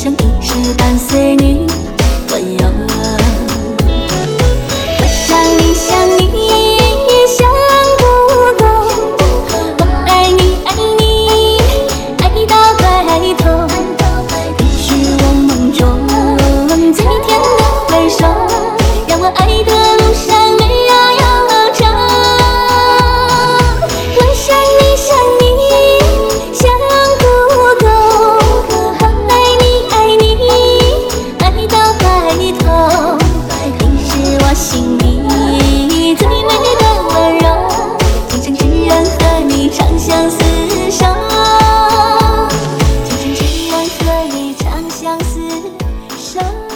生一世伴随你左右。我想你想你想不够，我爱你爱你爱到白头，你是我梦中最甜的回首，让我爱的路上没有忧愁。我想你想你想不够，我爱你爱你爱到白头，你是我心里最美的温柔，今生只愿和你长相厮守，今生只愿和你长相厮守。